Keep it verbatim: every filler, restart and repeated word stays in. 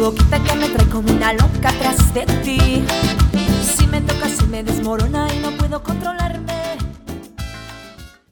boquita que me trae como una loca tras de ti. Si me tocas se me desmorona y no puedo controlarme.